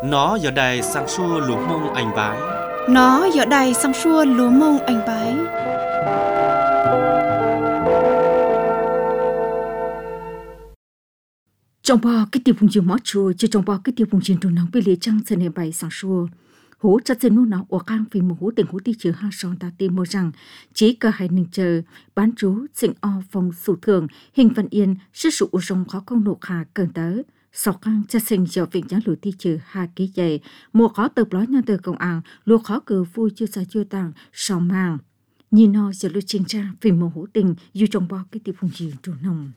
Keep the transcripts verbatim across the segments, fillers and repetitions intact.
Nó giờ đây sang xua lúa mông anh bái. Nó giờ đây sang xua lúa mông anh bái. Trong bao cái tiệp vùng chiều mót chùa, chứ trong bao cái tiệp vùng chiều nóng bị lệ trăng sẽ nề bày sang xua. Hú chắc sẽ nô nó ở cang vì một hú tình hú tí chữ ha son ta tìm mô rằng chỉ cả hai ninh chờ bán trú sinh o phong sủ thường hình văn yên sức sụ rong khó công nộ hà cơn tớ sau cang chắc sinh giờ viện giá lụi tí chữ ha ký dày mua khó tập lói nhau từ công an lùa khó cờ vui chưa xa chưa tàng sau màng nhìn nó giờ lụi chiến tra vì một hú tình dù trong bao cái tiệp vùng chiều trù nồng.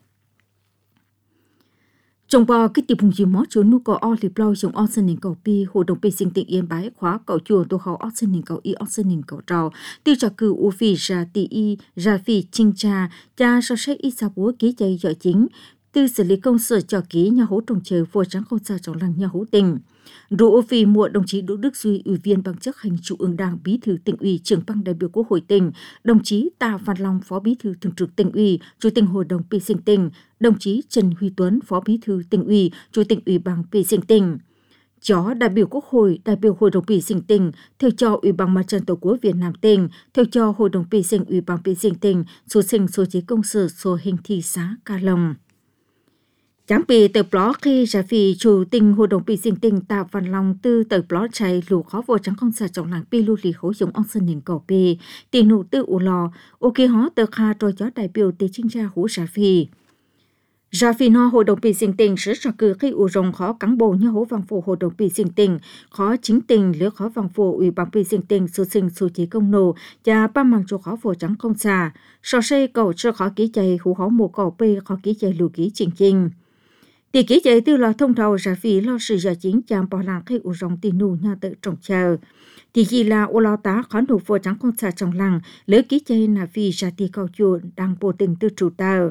Trong bao cái tiệp hùng gì mót chỗ nu có o liệp lâu trong o sơn nền cầu pi hội đồng pi sinh tịnh yên bái khóa cầu chùa tô khâu o sơn nền cầu y o sơn nền cầu trào tiêu trà cử u phi ra ti y ra phi chinh cha cha so sánh y sa búa ký chạy dọ chính tư xử lý công sở cho ký nhà hố trồng trời vua trắng không xa trong làng nhà hố tình. Rủ phi muộn đồng chí Đỗ Đức Duy, ủy viên ban chấp hành Trung ương Đảng, bí thư tỉnh ủy, trưởng ban đại biểu Quốc hội tỉnh, đồng chí Tạ Văn Long, phó bí thư thường trực tỉnh ủy, chủ tịch hội đồng pi sinh tỉnh, đồng chí Trần Huy Tuấn, phó bí thư tỉnh ủy, chủ tịch ủy ban pi sinh tỉnh. Chó đại biểu Quốc hội, đại biểu hội đồng pi sinh tỉnh, theo cho ủy ban mặt trận tổ quốc Việt Nam tỉnh, theo cho hội đồng pi sinh ủy ban pi sinh tỉnh, số sinh số chế công sở số hình thị xã Ca Long. Chẳng bị tờ blog khi ra vì chủ tình hội đồng bị sinh tình Tạ Văn Long từ tờ blog chạy lũ khó vô trắng không xa trọng làng pi lưu lì khối dùng ông sân nền cổ bì tiền nụ tư ủ lò ok hóa tờ kha rồi chó đại biểu tì chính ra hú ra vì ra vì nó hội đồng bị sinh tình sẽ ra cử khi ủ rồng khó cán bộ như hố vàng phụ hội đồng bị sinh tình khó chính tình lứa khó vàng phụ ủy ban bị sinh tình số sinh số chế công nổ và ba màng chỗ khó vô trắng không xa so xây cầu cho khó ký chạy hú khó mùa cổ bì khó ký chạy lù ký trình trình. Tỷ ký chạy từ lò thông thầu ra vì lo sự giả chính chạm bỏ làng khi ủ rồng tì nụ nhà tự trồng chờ. Tỷ gì là ô lo tá khó nụ vô trắng con xa trong làng, lấy ký chạy là vì ra tì cầu chuột đang bổ tình từ chủ tờ.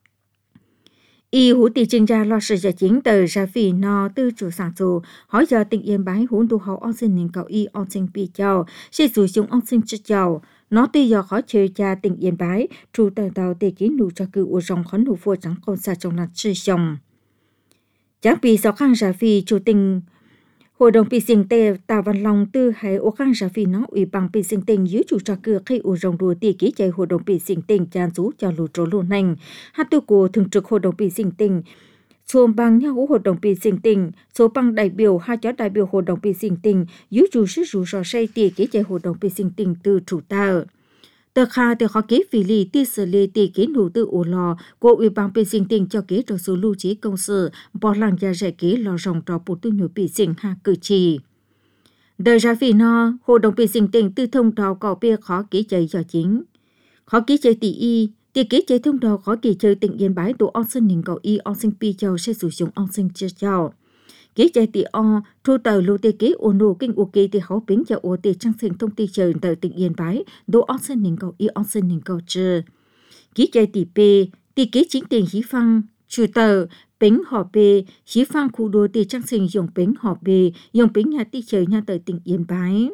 Y hú tì trình ra lo sự giả chính tờ ra vì nó từ chủ sản dù, hỏi giờ tỉnh yên bái hú đu hậu ôn sinh nên cầu y ôn sinh bị chào, sẽ dù chúng ôn sinh chất chào. Nó tuy giờ khó chơi cha tỉnh yên bái, chủ tờ tàu tì ký nụ cho cử ủ rồng khó nụ vô trắng con xa trong làng sư chồng. Chẳng bị sáu khang giả vì chủ tình hội đồng bị sinh tê Tạ Văn Long tư hay ô khang giả vì nó ủy ban bị sinh tình dưới chủ trò cửa khi ủ rồng đùa tỉ ký chạy hội đồng bị sinh tình chán rú cho lù trố lù nành. Hát tư của thường trực hội đồng bị sinh tình số bằng nhau hội đồng bị sinh tình số bằng đại biểu hai chó đại biểu hội đồng bị sinh tình dưới chủ sức rủ rò say tỉ ký chạy hội đồng bị sinh tình từ chủ tờ. Tờ kha tờ khó kế vì lý ti xử lý tỷ kế nụ tư ổ lò của ủy ban bị sinh tình cho kế trò số lưu trí công sự bỏ làng gia rẻ kế lò rồng trò bộ tư nhủ bị sinh hạ cử trì. Đời ra vì nó, hội đồng bị sinh tình tư thông trò có bia khó kế chạy cho chính. Khó kế chạy tỷ y, tỷ kế chạy thông trò khó kế chơi tỉnh yên bái tổ ôn sinh hình cầu y ôn sinh pi châu sẽ sử dụng ôn sinh chưa châu. Kế chạy tỷ o, thu tờ lưu tê kế ổ nụ kinh ổ kế tỷ hấu bính cho ổ tỷ trang sinh thông tin trời tờ tỉnh yên bái, đô ôn sinh hình cầu y ôn sinh hình cầu trừ. Kế chạy tỷ p, tỷ kế chính tiền hí phăng, chủ tờ, bính họ p, hí phăng khu đô tỷ trang sinh dùng bính họ p, dùng bính nhà tỷ trời nhà tờ tỉnh yên bái.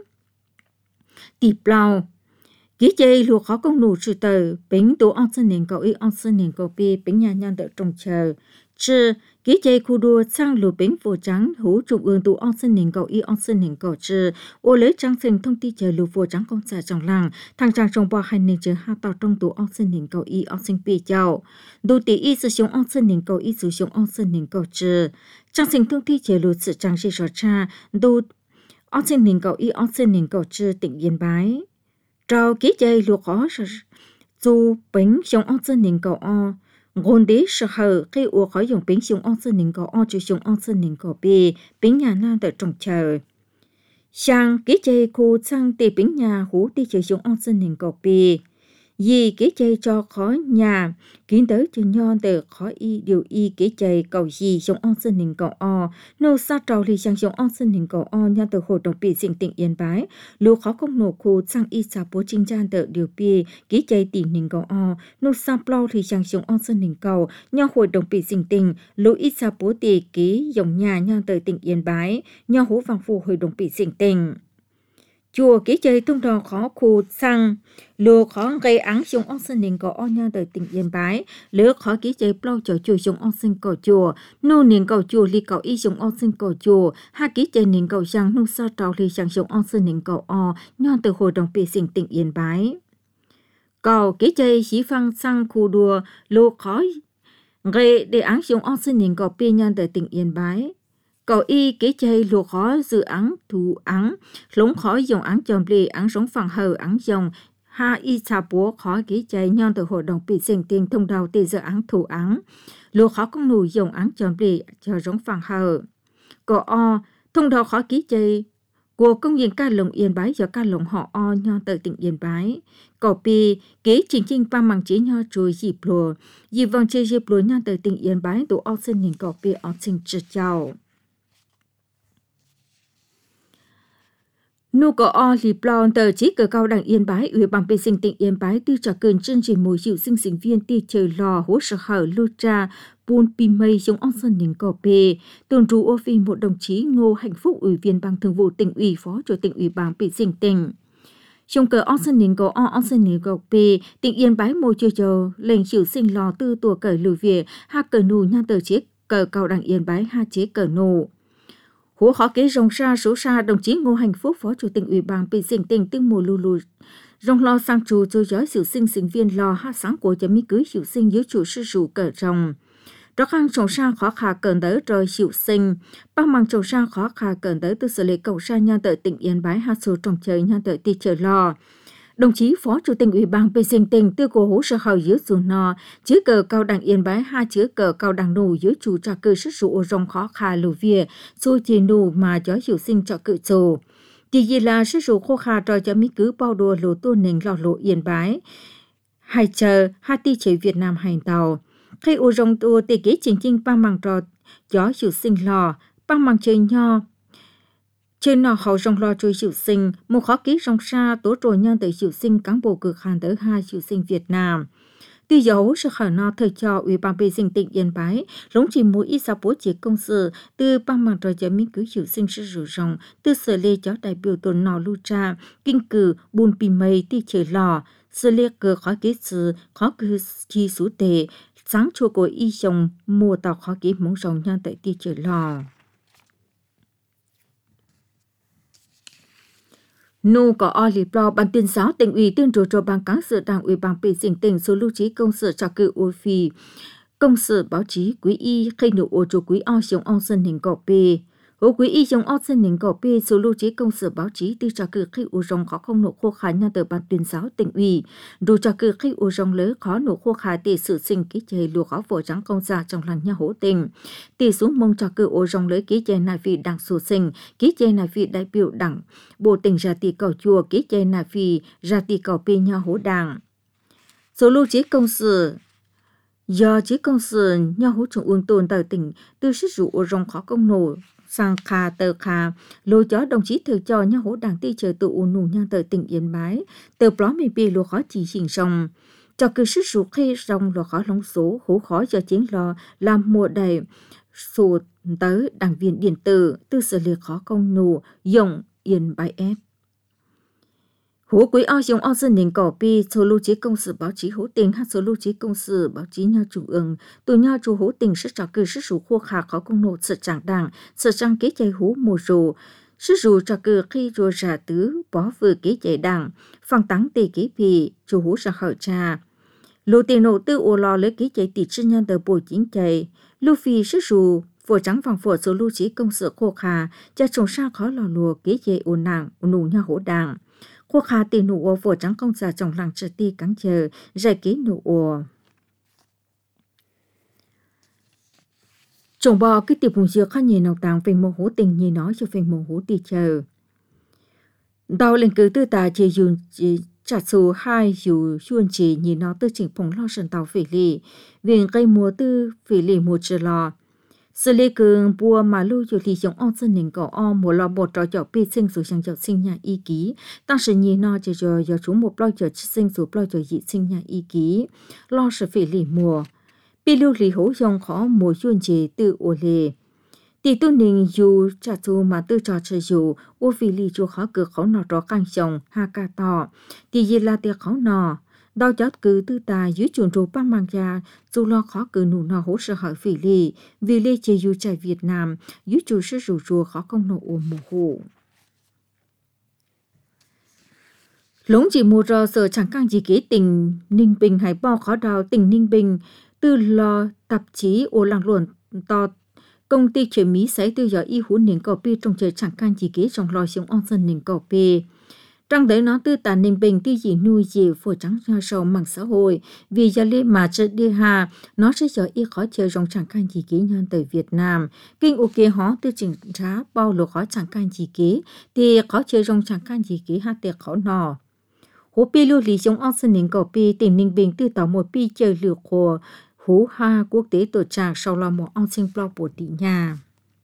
Tỷ plau, kế chạy lưu khó công nụ chủ tờ, bính đô ôn sinh hình cầu y ôn sinh hình cầu p, bính nhà nhà tờ trồng chờ. Chứ, ký chạy khu đua sang lùa bính vô trắng hữu trung ương tụ ôn sinh hình cầu y ôn sinh hình cầu chứ ô lấy trang sinh thông tin chờ lùa vô trắng công xã trong làng thằng trang trong bò hành nên chờ hạ tàu trong tụ ôn sinh hình cầu y ôn sinh bì chào đủ tỷ y sử dụng ôn sinh hình cầu y sử dụng ôn sinh hình cầu chứ trang sinh thông tin chờ lùa sự trang sĩ rõ cha đủ ôn sinh hình cầu y ôn sinh hình cầu chứ tỉnh yên bái trao ký chạy lùa khó dù bính dùng ôn sinh hình cầu o ngôn đế sở hở khi ua khỏi dùng bính dùng ôn sinh hình cầu o chứ dùng ôn sinh hình cầu bì bính nhà na tại trồng chờ sang ký chạy khu sang tì bính nhà hú đi sử dụng ôn sinh hình cầu bì vì ký chạy cho khó nhà kiến tới cho nhon từ khó y điều y ký chạy cầu gì dùng ôn sinh hình cầu o nô sa trầu thì sang dùng ôn sinh hình cầu o nhà từ hội đồng bị sinh tỉnh yên bái lũ khó công nổ khu sang y sa bố trinh gian từ điều bì ký chạy tìm hình cầu o nô sa plau thì sang dùng ôn sinh hình cầu nhà hội đồng bị sinh tỉnh lũ y sa bố tì ký dùng nhà nhà từ tỉnh yên bái nhà hú vàng phù hội đồng bị sinh tỉnh chùa kỹ chơi tung đò khó khu sang lô khó gây án sông ong sinh niên có o nha đời tỉnh Yên Bái lỡ khó kỹ chơi plau cho chùa sông ong sinh cầu chùa nô niên cầu chùa li cầu y sông ong sinh cầu chùa ha kỹ chơi niên cầu sang nô sa trào li sang sông ong sinh niên cầu o nha từ hội đồng bề sinh tỉnh Yên Bái cầu kỹ chơi xí phăng sang khu đùa lô khó gây để án sông ong sinh niên cầu bề nha đời tỉnh Yên Bái cầu y kế chơi lùa khó dự án thủ án lống khó dùng án chồng lì án sống phẳng hờ án dòng ha y cha bố khó kế chơi nhon từ hội đồng bị sinh tiền thông đầu từ dự án thủ án lùa khó công nụ dùng án chồng lì cho sống phẳng hờ cầu o thông đầu khó kế chơi của công viên ca lồng Yên Bái do ca lồng họ o nhon từ tỉnh Yên Bái cầu pi kế chính chính ba mang chỉ nho rồi dịp lùa dịp vòng chơi dịp lùa nhon từ tỉnh Yên Bái tụ o sinh nhìn cầu pi o sinh trực chào nô có o lì plon tờ chỉ cờ cao đẳng Yên Bái ủy ban bê sinh tỉnh Yên Bái tư trả cơn chương trình mùi dịu sinh sinh viên ti trời lò hỗ trợ hở lưu tra buôn pi mây giống ông sân đỉnh cò pê tuần tru ô phi một đồng chí Ngô Hạnh Phúc ủy viên ban thường vụ tỉnh ủy phó chủ tịch ủy ban bê sinh tỉnh trong cờ ông sân đỉnh cò o ông sân đỉnh cò pê tỉnh Yên Bái mùi chơi chờ lệnh chịu sinh lò tư tùa cờ lưu việt ha cờ nù nha tờ chế cờ cao đẳng Yên Bái ha chế cờ nù hố khó kế rong xa số xa đồng chí Ngô Hạnh Phúc phó chủ tịch ủy ban bị sinh tình tương mùa lù lù rong lo sang chủ cho giói sự sinh sinh viên lo ha sáng của cho mi cưới hiệu sinh dưới chủ sư rủ cờ rong đó khang trồng xa khó khả cờn tới rồi hiệu sinh bác mang trồng xa khó khả cờn tới từ xử lý cầu xa nha tới tỉnh Yên Bái ha số trồng trời nha tới ti trời lo đồng chí phó chủ tịch ủy ban bê sinh tỉnh tiêu cổ hỗ trợ hậu dưới dù nò chứa cờ cao đẳng Yên Bái ha chứa cờ cao đẳng nù dưới chủ trà cư sức rụ rong khó khả lù việt xô chì nù mà gió hiệu sinh cho cự chủ chỉ vì là sức rụ khô khả rồi cho mỹ cứ bao đùa lô tô nền lò lộ Yên Bái hai chờ ha ti chế Việt Nam hành tàu khi u rong tua tì kế chính chính ba măng trò gió hiệu sinh lò ba măng chơi nho trên nọ hậu rong lo trôi hiệu sinh một khó ký rong xa tố rồi nhân tới hiệu sinh cán bộ cực hàn tới hai hiệu sinh Việt Nam tuy dấu sự khởi nọ thời cho ủy ban bê sinh tỉnh Yên Bái lống chỉ mỗi ít sao bố trí công sự từ ba mạng trò cho miếng cứ hiệu sinh sự rủ rong từ sở lê cho đại biểu tuần nọ lưu tra kinh cử buôn pì mây ti trời lò sở lê cờ khó ký sự khó cư chi số tệ sáng chua của y chồng mùa tàu khó ký mong rong nhân tại ti trời lò nô có o lì pro ban tuyên giáo tỉnh ủy tuyên truyền cho ban cán sự đảng ủy ban bê sinh tỉnh số lưu trí công sự cho cử ô phi công sự báo chí quý y khi nụ ô cho quý o sống ông sân hình cọ pê hữu quý y sống ông sân hình cọ pê số lưu trí công sự báo chí tư cho cử khi ô rong khó không nụ khô khá nhân từ ban tuyên giáo tỉnh ủy đủ cho cử khi ô rong lớn khó nụ khô khá để sự sinh ký chế lùa khó vội trắng công gia trong làng nhà hỗ tình tỷ xuống mong cho cử ô rong lớn ký chế này vì đảng số sinh ký chế này vì đại biểu đảng bộ tỉnh ra tỷ cầu chùa ký chế này vì ra tỷ cầu pê nhà hỗ đảng số lưu trí công sự do chí công sự nhà hỗ trung ương tồn tại tỉnh từ sức dụ ô rong khó công nổ sang kha tờ kha lô chó đồng chí thừa cho nhà hỗ đảng ti chờ tự ổn nụ nha tờ tỉnh Yên Bái tờ pló mì bì lô khó chỉ chỉnh rong cho cứ sức dụ khi rong lô khó lóng số hố khó cho chính lò làm mùa đầy sổ tới đảng viên điện tử từ xử lý khó công nụ dùng Yên Bái ép hố quý ao dùng ao dân nền cỏ pi số lưu trí công sự báo chí hố tình hay số lưu trí công sự báo chí nhau trung ương từ nhau chủ hố tình sức trả cử sức rủ khô khả khó công nộ sự trạng đảng sự trang kế chạy hố mùa rù sức rủ trả cử khi rùa trả tứ bó vừa kế chạy đảng phẳng tắng tề kế pì chủ hố ra khởi trà lô tiền nộ tư ô lò lấy kế chạy tỷ chân nhân tờ bồi chính chạy lưu phi sức rủ phổ trắng vàng phổ số lưu trí công sự khô khả cha trồng sang khó lò lùa kế chạy ồn nặng nụ nhau hố đảng khu khá tỷ nụ ổ phổ trắng công giả trong làng trở ti cắn chờ giải kế nụ ổ. Trồng bò cái tiệp hùng dược khá nhẹ nào tàng về mô hố tình như nói cho về mô hố tì chờ. Đào lên cứ tư tà chê dùn chả số hai dù xuân chỉ như nó tư chỉnh phóng lo sân tàu phỉ lì vì cây mùa tư phỉ lì mùa trở lò. Sự lê cường bùa mà lưu dù thì giống ong sân nền cỏ ong một lò bột trò chọ bê sinh dù sang chọ sinh nhà y ký. Tăng sự nhì nó chờ chờ giờ chúng một lò chọ sinh dù lò chọ dị sinh nhà y ký. Lo sự phỉ lì mùa. Bê lưu lì hố dòng khó mùa xuân chế tự ổ lề. tỷ tu ninh dù trả dù mà tư trò chơi dù ô phi lì dù khó cực khó nọ rõ căng chồng ha ca tỏ tỷ gì là tiệc khó nọ đau chót cứ tư tài dưới chuồn rô băng mang gia dù lo khó cứ nụ nọ hỗ trợ hỏi phi lì vì lê chế dù chạy Việt Nam dưới chuồn sư rủ rùa khó công nọ ôm mồ hổ lũng chỉ mua rò sở chẳng căng gì kế tình Ninh Bình hay bao khó đào tỉnh Ninh Bình tư lo tạp chí ô làng luận to công ty chuyển mỹ sẽ tư giờ y hú nền cỏ pi trong trời chẳng can chỉ kế trong lò sống on sân nền cỏ pi trong đấy nó tư tàn Ninh Bình tư gì nuôi gì phổ trắng ra sầu mạng xã hội vì giờ lên mà chơi đi hà nó sẽ giờ y khó chơi trong chẳng can chỉ kế nhân từ Việt Nam kinh ok họ tư chỉnh giá bao lô khó chẳng can chỉ kế thì khó chơi trong chẳng can chỉ kế ha tiệc khó nọ hú pi lưu lý sống on sân nền cỏ pi tỉnh Ninh Bình tư tàu một pi chơi lừa khổ hú ha quốc tế tổ trạc sau là một ông sinh blog bộ tỷ nhà.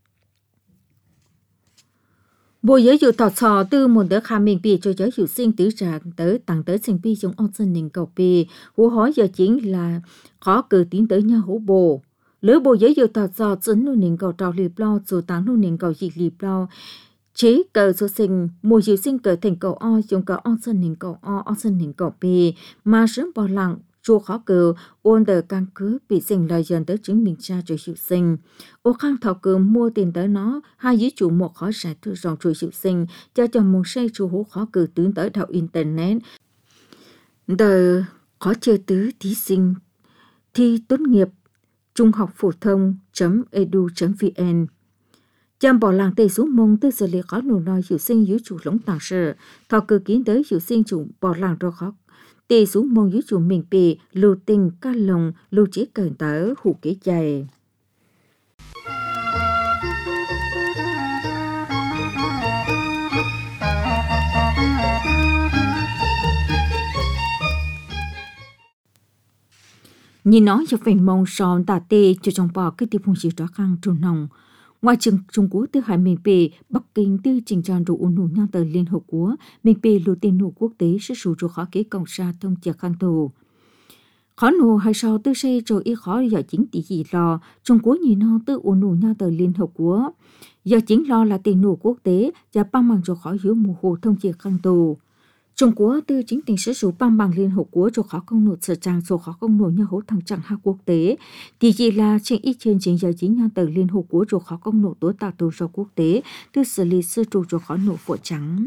Bộ giới dụ tỏ sò từ một đứa khá mình bị cho giới dụ sinh tứ trạc tới tăng tới sinh bi trong ông sinh nền cầu bì hú hỏi giờ chính là khó cử tiến tới nhà hú bồ. Lỡ bộ giới dụ tỏ sò dẫn nụ nền cầu trào lì blog dù tăng nụ nền cầu dị lì blog chế cờ số sinh mùa dụ sinh cờ thành cầu o dùng cờ ông sinh nền cầu o ông sinh nền cầu bì mà sớm bỏ lặng chua khó cờ ôn đờ căn cứ bị sinh lời dần tới chứng minh cha rồi hiệu sinh ô khang thảo cờ mua tiền tới nó hai dưới chủ một khó giải thư rộng rồi hiệu sinh cho cho một xe chủ hú khó cờ tướng tới đạo internet đờ khó chơi tứ thí sinh thi tốt nghiệp trung học phổ thông edu vn chăm bỏ làng tây xuống mông tư xử lý khó nụ nói hiệu sinh dưới chủ lũng tàng sở thảo cờ kiến tới hiệu sinh chủ bỏ làng rồi khó tê xuống mong dưới chủ mình bì lưu tình ca lồng lưu chế cờn tớ hủ kế dày. Nhìn nó cho phèn mong son tà tê cho trong bò cái tiêu phong chỉ rõ khăn trùn nòng. Ngoài trường Trung Quốc từ Hải Miền Bì, Bắc Kinh từ trình tràn rủ ủng hộ nhau tờ Liên Hợp Quốc, Miền Bì lưu tiền nụ quốc tế sẽ sử dụng khó kế cộng xa thông chia khăn tù. Khó nụ hay sau tư xây rồi y khó giờ chính tỷ gì lo, Trung Quốc nhìn nó từ ủng hộ nhau tờ Liên Hợp Quốc. Giờ chính lo là tiền nụ quốc tế và băng bằng cho khó hiểu mù hồ thông chia khăn tù. Trung Quốc từ chính tỉnh sử dụng băng bằng Liên Hợp Quốc cho khó công nộp sở trang số khó công nộp nhau hỗ thằng chẳng hạ quốc tế. Thì chỉ là trên ít trên chính giờ chính nhau tờ Liên Hợp Quốc cho khó công nộp tố tạo tù cho quốc tế từ xử lý sư trụ cho khó nộp phổ trắng.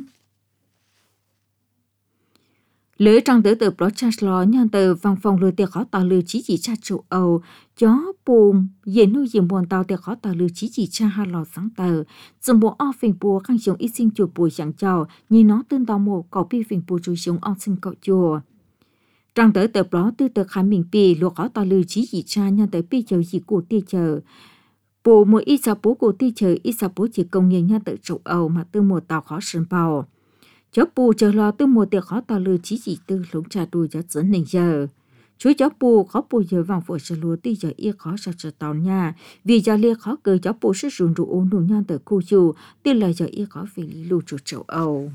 Lễ trang tử từ broadcast lo nhân từ văn phòng lừa tiệc khó tạo lừa chỉ chỉ cha châu Âu chó bùm dễ nuôi diệm buồn tàu tiệc khó tạo lừa chỉ chỉ cha hai lò sáng tờ dùng bộ o phình bùa khang dùng ít sinh chùa bùi chẳng chào nhìn nó tương tàu một cậu pi phình bùa chui xuống o sinh cậu chùa trang tử từ đó từ từ khám mình pi lúa khó tạo lừa chỉ chỉ cha nhân tới pi chờ gì của tia chờ bùa mỗi ít sao bố của tia chờ ít sao bố chỉ công nhân nhân từ châu Âu mà từ một tàu khó sơn bào cháu bù chờ lo từ một tiệc khó tao lừa chỉ chỉ từ lũng trà đùi cho dẫn này giờ chú cháu bù khó bù giờ vàng vội chờ lúa tí giờ ia khó sao chờ tàu nha vì giờ lia khó cười cháu bù sẽ dùng rượu uống đủ nhan từ khu chu tí là giờ ia khó về lý lưu trụ châu Âu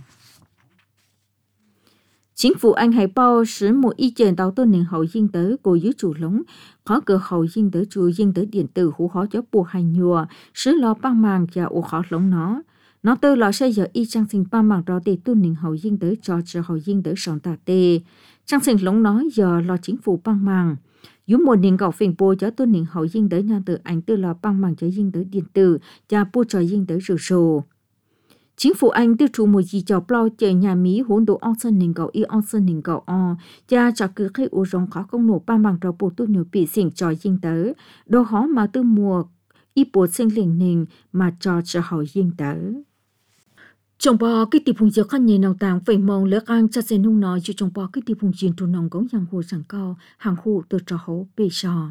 chính phủ Anh hay bao sử một ý kiến đầu tư nền hậu dinh tới của dưới chủ lũng khó cửa hậu dinh tới chủ dinh tới điện tử hú khó cháu bù hành nhùa sử lo băng màng và ổ khó lũng nó nó tư là xây giờ y trang sinh ba mạng đó để tu nền hậu dinh tới cho cho hậu dinh tới sòng tà tê trang sinh lũng nói giờ lo chính phủ băng màng dù một nền gạo phình bố cho tu nền hậu dinh tới nhan từ anh tư là băng màng cho dinh tới điện tử và bố cho dinh tới rửa sổ chính phủ Anh tư trụ một gì cho bao chờ nhà Mỹ hỗn độ on sân nền gạo y on sân nền gạo o cha cho cứ khi u rong khó công nổ ba mạng đó bố tu nhiều bị xỉn cho dinh tới đồ khó mà tư mùa y bố sinh lệnh nền mà cho cho hậu dinh tới trong bò cái tiệp hùng diệt khăn nhẹ nào tàng phải mong lỡ ăn cho xe nung nói cho trong bò cái tiệp hùng chiến trụ nòng gống giang hồ sẵn cao hàng khu từ trò hố bê sò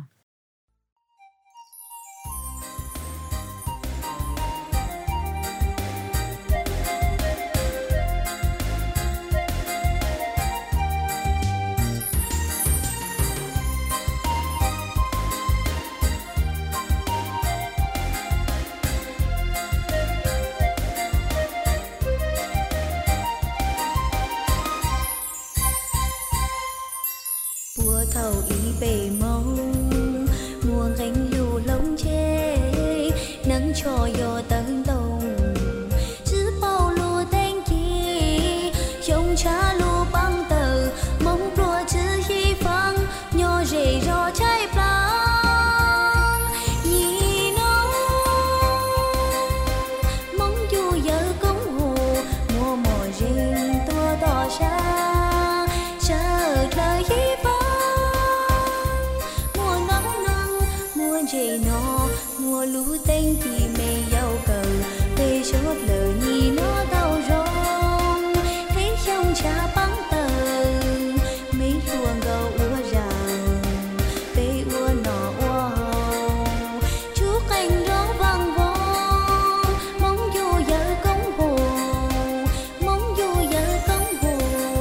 thầu ý bề mong mùa gánh lù lông chê nắng cho mùa lũ tên thì mê giàu cờ về chốt lờ nhì nó đau rong thấy trong cha băng tờ mấy luồng gầu ua ràng về ua nọ ua hồng chú cành đó vang vong mong dù giờ công hồ mong dù giờ công hồ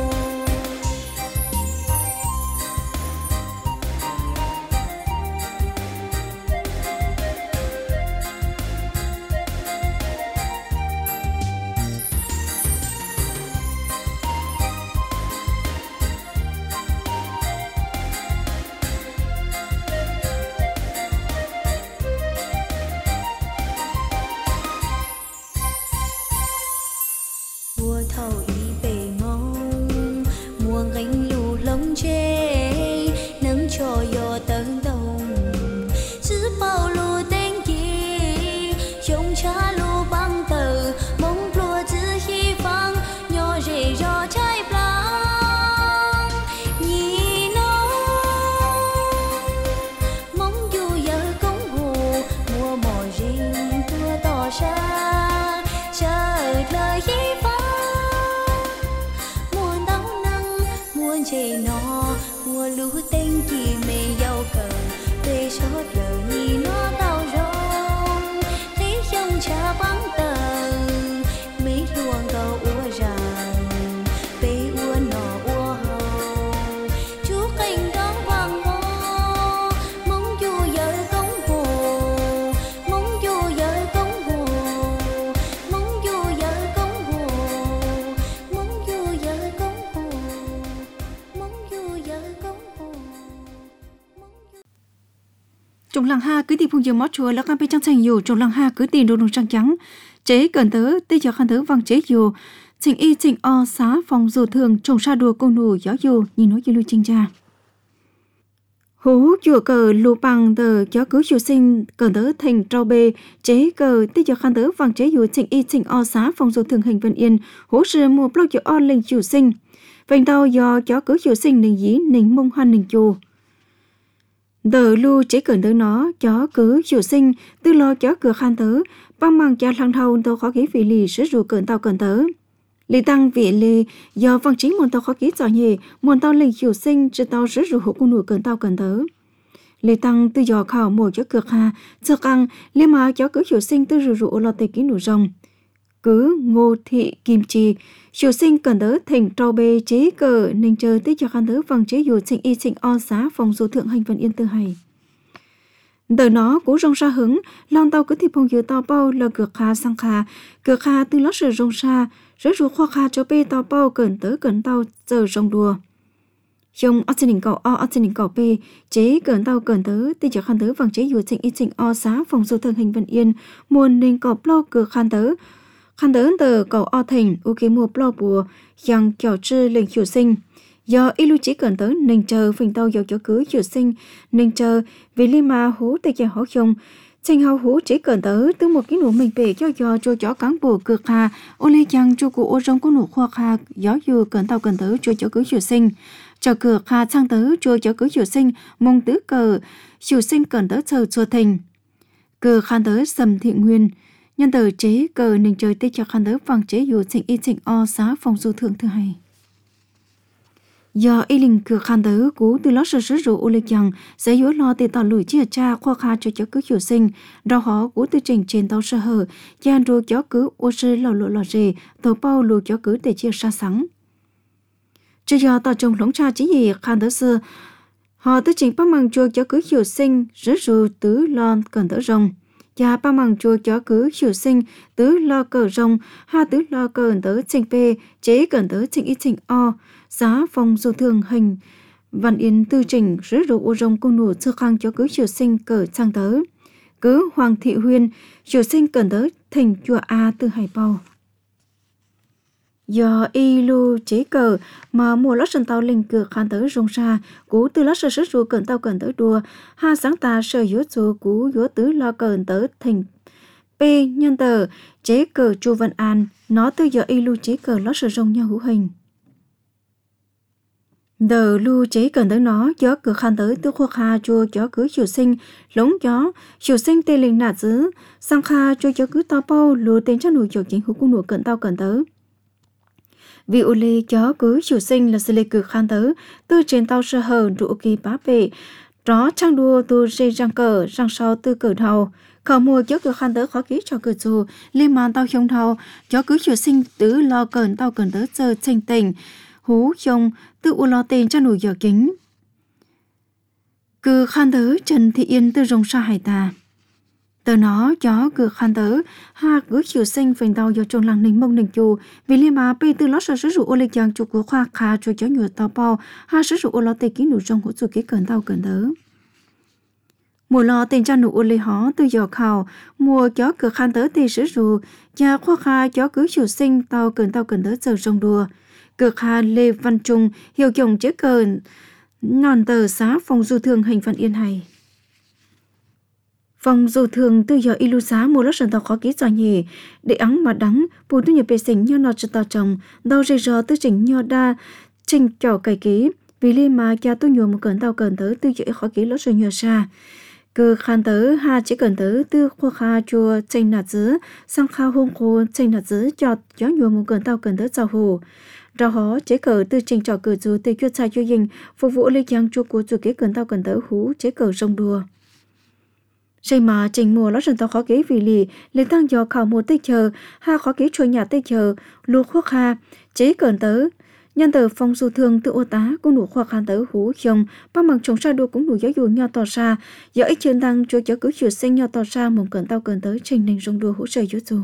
mùa thầu ý về mong mùa gánh lù lông chê nắng cho yo tấn đông giữ bao lù tên gì trong cha lù băng tờ mong lùa giữ hy vọng nhỏ rể rõ trái blang nhìn nó mong dù giờ công hồ mùa mò rình tua tỏ ra chờ lời hy vọng muôn đau nắng muôn chê nó mùa lũ tên kỳ mê giàu cờ về chốt lờ nhì nó đau rong thấy trong cha băng tờ mấy luồng gầu ua ràng về ua nọ ua hồng chú cành đó vang vong mong dù giờ công hồ mong dù giờ công hồ mong dù giờ công hồ mong dù giờ công hồ mong dù giờ công hồ Trong làng ha cứ tìm phùng dương mót chùa là cam pe trăng thành dù trong làng ha cứ tìm đồ đồng trăng trắng chế cần tớ tê giờ khăn tớ vàng chế dù trình y trình o xá phòng dù thường trồng sa đùa công nụ gió dù nhìn nói như lưu chinh cha hú chùa cờ lù bằng tờ gió cứ chùa sinh cần tớ thành trao bê chế cờ tê giờ khăn tớ vàng chế dù trình y trình o xá phòng dù thường hành vân yên hú sư mua blog chùa o linh chùa sinh vành tàu do gió cứ chùa sinh nình dí nình mông hoan nình chùa Đờ lưu chế cẩn tớ nó, chó cứ chiều sinh, tư lo chó cửa khan tớ, băng mang cha lăng thâu tớ khó ký vị lì sứ rủ cẩn tao cẩn tớ. Lì tăng vị lì, do văn chính muôn tao khó ký giỏi nhề, muôn tao lì chiều sinh, chứ tao sứ rủ hộ cung nụ cẩn tao cẩn tớ. Lì tăng tư dò khảo mùa chó cửa kha, sơ căng, lì mà chó cứ chiều sinh tư rủ rủ lọt tê ký nụ rồng. Cứ ngô thị kim chi, chiều sinh cần tớ thành trao bê chế cờ nên chờ tích cho khăn tớ vàng chế dù trình y trình o xá phòng dù thượng hành vân yên tư hay. Đờ nó cú rong ra hứng, lòng tàu cứ thì phong dừa tàu bao là cửa kha sang kha, cửa kha từ lót sự rong xa, rớt rùa khoa kha cho bê tàu bao cẩn tớ cẩn tàu giờ rong đùa. Trong ở trên đỉnh cầu o ở trên đỉnh cầu p chế cẩn tàu cẩn tớ tích cho khăn tớ vàng chế dù trình y trình o xá phòng dù thượng hành vân yên, muôn nên cầu plo cửa khan tớ. Khăn tớ tờ cầu o thành u kế mua plo bùa yang kiểu chư lệnh chiều sinh do y lưu chỉ cần tớ nên chờ phình tàu dầu chỗ cứ chiều sinh nên chờ vì li mà hú tây cha hó không trình hậu hú chỉ cần tớ từ một cái nụ mình bể cho do cho chó cán bùa cực hà ô lê chăng cho cụ ô rong có nụ khoa kha gió dù cần tàu cần tớ cho chỗ cứ chiều sinh cho cực hà sang tớ cho chỗ cứ chiều sinh mong tứ cờ chiều sinh cần tớ chờ chùa thành cờ khan tớ sầm thiện nguyên nhân tờ chế cờ nên chơi tê cho khăn tớ vàng chế dù trình y trình o xá phòng du thượng thứ hai. Do y linh cửa khăn tớ cú từ lót sơ sứ rủ ô lê chàng sẽ dối lo tê tỏ lùi chia cha khoa kha cho chó cứ chiều sinh đào họ cú từ trình trên tàu sơ hở chan rô chó cứ ô sư lò lộ lò rề tàu bao lùi chó cứ để chia xa sắng. Chứ do tàu trồng lống cha chỉ gì khăn tớ xưa họ từ trình bắt mang chua chó cứ chiều sinh rứ rù tứ lon cần tớ rồng. Cha ba măng chua chó cứ chiều sinh tứ lo cờ rồng ha tứ lo cờ tớ trình p chế cần tớ trình y trình o giá phòng dù thường hình văn yên tư trình rứ rủ ô rồng cung nụ sơ khang chó cứ chiều sinh cờ sang tớ cứ hoàng thị huyên chiều sinh cần tớ thành chùa a tư hải bao do y lưu chế cờ mà mùa lót sân tàu linh cửa khăn tớ rong ra cú từ lót sơ sứ rùa cẩn tàu cẩn tớ đùa ha sáng ta sơ yếu dù cú yếu tứ lo cẩn tớ thành p nhân tờ chế cờ chu văn an nó từ giờ y lưu chế cờ lót sơ rong nhau hữu hình Đờ lưu chế cần tới nó gió cửa khăn tới tư khoa kha chua gió cứ chiều sinh lống gió chiều sinh tê linh nạt dứ sang kha chua gió cứ to bao lưu tên cho nụ chiều chính hữu cung nụ cận tao cận tới vì ô lê gió cứ chiều sinh là sự lê cửa khăn tới tư trên tao sơ hờ rủ kỳ bá về đó trang đua tu dây răng cờ răng sau tư cờ đầu khẩu mùa gió cửa khăn tới khó ký cho cờ dù liên màn tao không thầu gió cứ chiều sinh tứ lo cận tao cận tới giờ tranh tình hú chồng tự u lo tên cho nụ giỏ kính cứ khăn tớ Trần Thị Yên từ rồng sa hải tà tờ nó gió cứ khăn tớ ha cứ chiều sinh phình tàu do trồng làng ninh mông ninh chù vì liên mà bê từ lót sở sử dụng ô lịch giang chụp của khoa khá cho gió nhựa tàu bao ha sử dụng ô lo tê ký nụ trong hỗ trợ cái cẩn tàu cẩn tớ mùa lo tên cho nụ ô lê hó từ giỏ khảo mùa gió cứ khăn tớ tê sử dụng nhà khoa khá gió cứ chiều sinh tàu cẩn tàu cẩn tớ giờ rồng đùa cực hà Lê Văn Trung hiệu dùng chế cờ non tờ xá phòng du thường hành phận yên hay phòng du thường từ giờ ilu xá mua lót sần tàu khó ký cho nhỉ để ắng mà đắng bù tư nhập bề sinh nho nọ cho tàu chồng đau dây rò tư chỉnh nho đa trình trò cày ký vì li mà cha tôi nhiều một cẩn tàu cẩn tớ tư dễ khó ký lót sần nhờ xa cơ khăn tớ ha chỉ cần tớ tư khoa kha chùa trình nạt dứ sang kha hôn khô trình nạt dứ cho gió nhiều một cẩn tàu cẩn tớ chào hồ rau hó chế cờ từ trình trò cờ dù từ chuyên sai cho dinh phục vụ lấy giang chua của chủ kế cần tao cần tớ hú chế cờ rong đùa xây mà trình mùa lót rừng tao khó kế vì lì lấy tăng dò khảo một tây chờ ha khó kế chua nhà tây chờ lùa khoác ha chế cần tớ nhân tờ phong du thương tự ô tá cũng đủ khoa khăn tớ hú chồng ba bằng trồng sa đua cũng đủ giáo dù nho tỏ xa giờ ít chân tăng cho cháu cứ chiều sinh nho tỏ xa mong cần tao cần tớ trình nên rong đùa hú trời chú dù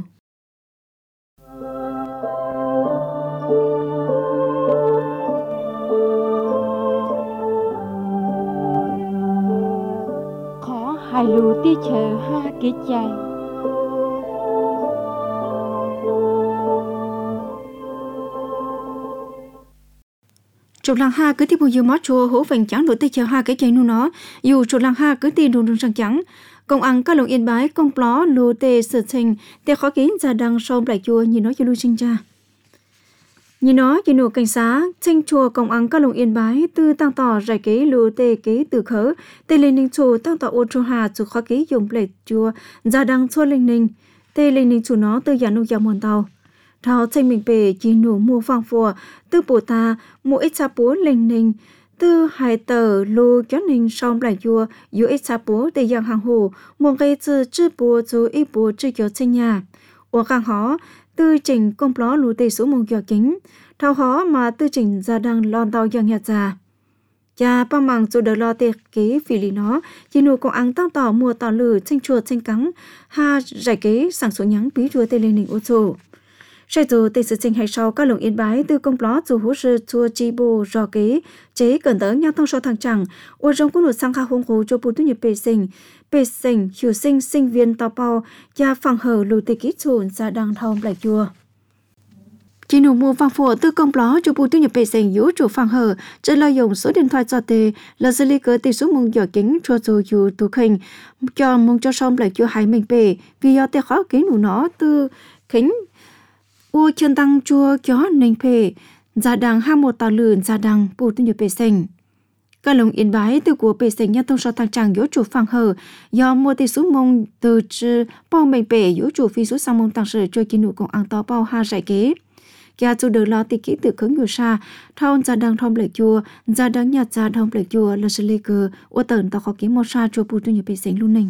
hai lù tia chờ ha kế chai chụp lăng ha cứ tiếp một dương mót chua hổ vành trắng đổi tê chờ ha cái chạy nu nó dù chụp lăng ha cứ tiền đồn đường sang trắng công ăn các lồng yên bái công pló lù tê sờ trình tê khó kiến ra đằng sau lại chua nhìn nó cho lưu sinh cha nhìn nó nhìn nụ cảnh xá tranh chùa công ăn các lồng yên bái từ tăng tỏ rải kế lù tê kế từ khớ tê lên ninh chùa tăng tỏ ô chua hà chùa khó kế dùng lệ chùa ra đằng chua lên ninh tê lên ninh chùa nó từ giả nụ giả mòn tàu thao tranh mình bể chỉ nụ mua phang phùa từ bổ ta mua ít sa búa lên ninh từ hai tờ lù cho ninh xong lại chùa dù ít sa búa để dạng hàng hồ một cây chữ chữ búa chú ít búa chữ kiểu tranh nhà ô khang hó tư trình công pló lù tê số mông giò kính thao hó mà tư trình ra đang lon tàu giang nhạt già cha ba màng dù đỡ lo tê kế vì lý nó chỉ nụ công ăn tăng tỏ mua tỏ lử tranh chùa tranh cắn ha giải kế sản xuất nhắn bí chùa tê lên ninh ô chùa sai dù tê sự trình hay sau các lồng yên bái từ công pló dù hú sư chùa chi bồ rò kế chế cần tới nhau thông so thằng chẳng ô trong cũng được sang kha hông hồ cho bù tu nhập bề sinh bề sinh hiểu sinh sinh viên tàu bao và phẳng hở lù tê ký chùn ra đằng thông lại chùa chỉ nụ mua phẳng phổ từ công pló cho bù tu nhập bề sinh yếu chủ phẳng hở chỉ lợi dụng số điện thoại cho tê là xử lý cơ tê số mông giỏ kính cho dù dù tù khinh cho mông cho xong lại chùa hai mình bề vì do tê khó kính nụ nó từ kính u chân tăng chua chó nành phê gia đằng hai một tàu lươn gia đằng bù tu nhập bề sinh các lồng yên bái từ của bề sinh nhân thông so thang tràng yếu chủ phẳng hở do mua tê số mông từ chư bao mình bể yếu chủ phi số sang mông tăng sự cho kinh nụ công ăn to bao ha giải kế kia chủ được lo tê kỹ từ khấn nhiều xa thôn gia đằng thông lệ chùa gia đằng nhạt gia thông lệ chùa là sự lê cờ ô tần tao khó kỹ một xa chùa bù tu nhập bề sinh luôn nình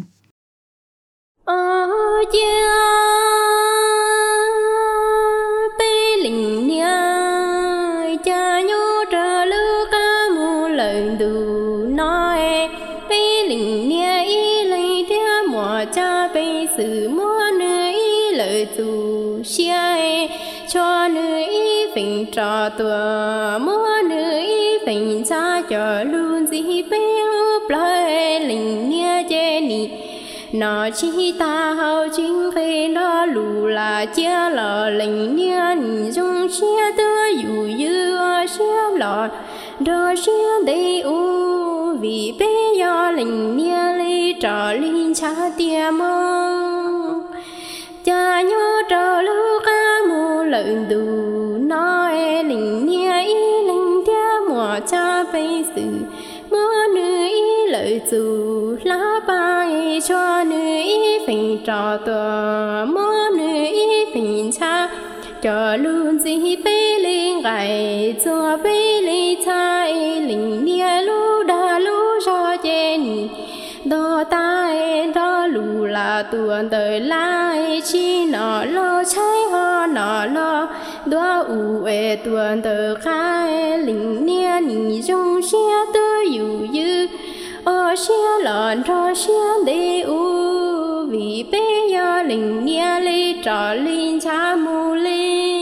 linh nia cha nhô trơ lư ca mu lời đủ nói bê linh nia y lấy theo mùa cha bê sự mua nữ y lời dù xia cho nữ y phình trò tùa mua nữ y phình cha cho luôn gì bê úp lời linh nia chê nì nó chỉ ta hậu chính khi đó lù là chia lò lệnh niên dùng chia tơ dù dư chia lò đó chia đầy u vì bé do lệnh niên lấy trò linh cha tia mong cha nhớ trò lưu ca mù lợn đủ nói lệnh niên y lệnh tia mùa cha bây sự mưa nữ ý lợi dù lá bay cho nữ ý phình trò tờ mưa nữ ý phình cha cho luôn gì bê linh gầy cho bê linh chai linh nia lu đa lu cho chen đó tai đó lù là tuần đời lai chi nọ lo trái hoa nọ lo đó u ê tuần đời khai linh nia nì trong xe tư yu yu ở xe lợn cho xe để u vì bé ya linh nia li trò linh cha mu li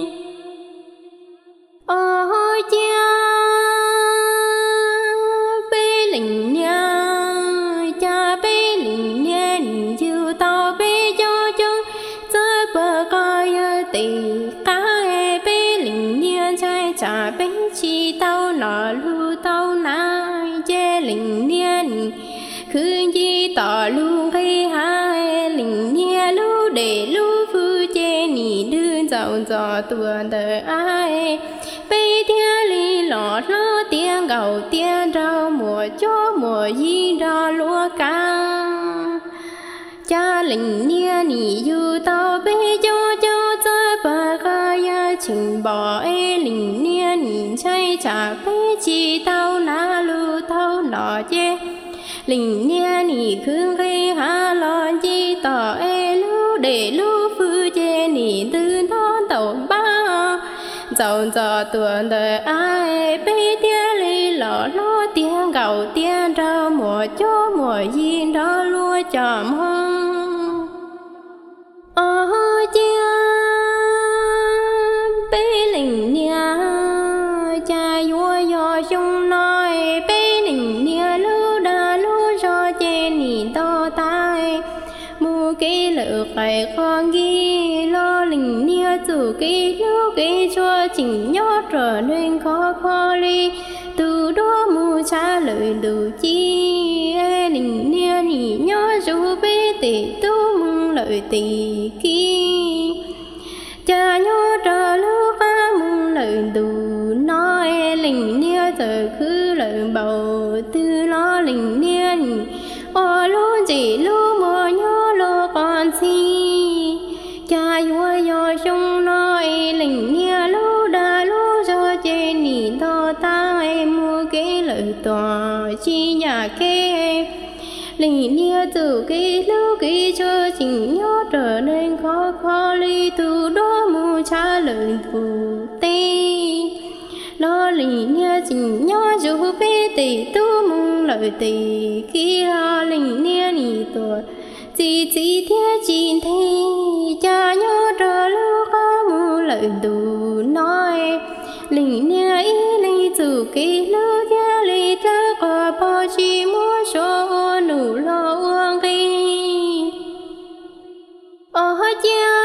ở cha bé linh nia cha bé linh nia nì yêu tao bé cho chung chơi bờ coi tì cá bé linh nia trai cha bé chi tao nọ lu tao nai che linh nia nì khứ chi tỏ lu khi hai linh nia lu để lu phu che nì đơn giàu giò tuần đời ai bây tia li lọt lo tiếng gầu tiếng rau mùa cho mùa gì ra lúa cá cha linh nia nì yêu tao bé cho cho chơi bà gaya chỉnh bỏ e linh nia nì chay cha bé chi tao na lu tao nọ che linh nia nì khương khi ha lo chi tỏ e lu để lu phu che nì tư non tàu ba giàu giò tuần đời ai bé tia li lọ lo tiếng gầu tiếng rau mùa cho mùa gì đó lúa chòm hông ở chia bé linh nia cha vua do chung nói bé linh nia lu đa lu cho che nì to tai mu cái lỡ phải con ghi lo linh nia chủ cái lu cái cho chỉnh nhót trở nên khó khó đi từ đó mu trả lời đủ chi e linh nia nì nhót dù bé tỷ tu mừng lợi tỷ kia cha nhót trở lu ca mừng lợi đủ nói linh nia giờ cứ lợi bầu tư lo linh nia nì ô lu chỉ lu mò nhó lo con si cha vua do chung nói linh nia lu đa lu cho che nì to ta em mua cái lợi tòa chi nhà kê linh nia từ cái lu cái cho chỉnh nhó trở nên khó khó ly từ đó mua trả lời phù tê lo linh nia chỉnh nhó dù bé tỷ tu mong lợi tỷ kia linh nia nì tuổi chỉ chỉ theo chín thi cha nhó trở lu ca mu lợi đủ nói linh nia ý li từ cái lu kia li ta có bao chi mua số nụ lo uông khi ở cha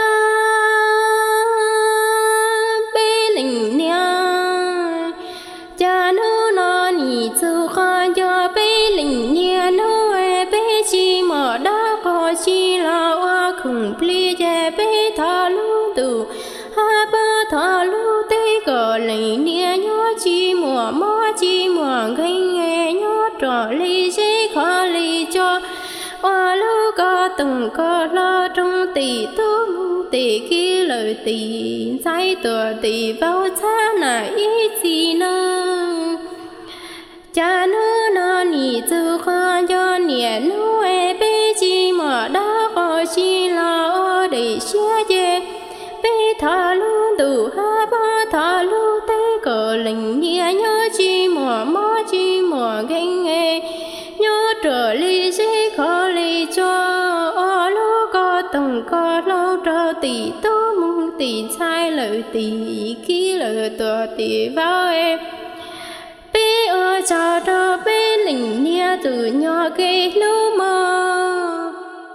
bé linh nia cha nu nó nì từ con cho bé linh nia nu e bé chi mà đã có chi là hoa khủng pli che bé thà lu tu ha ba thà lu tê cờ linh nia nhó chi mùa mó chi mùa gây nghe nhó trò li chế khó li cho hoa lu có từng có lo trong tỷ tu mu tỷ kia lời tỷ trái tựa tỷ bao cha là ý gì nơ cha nữ nó nì từ khoa cho nhẹ nu e bé chi mà đã có chi là ở để xe che bé thà lu từ ha ba thà lu tê cờ linh nia nhớ chi mà mó chi mà ganh nghe nhớ trở li chế khó li cho ở lu có từng có lâu trở tỷ tu mong tỷ sai lời tỷ khi lời tựa tỷ vào em bé ở cha đó bé linh nia từ nhỏ cái lu mơ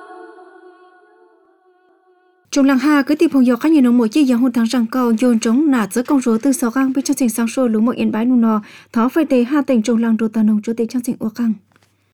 Trong làng Hà cứ tìm phong dọc các nhiều nông mỗi chi dạng hôn thắng rằng cầu dồn trống nạt giữa công số từ sáu gang bên trong trình sáng sôi lúa một yên bái nụ nọ thó phải tế hai tỉnh trong làng đồ tà nông cho tế trong trình ua căng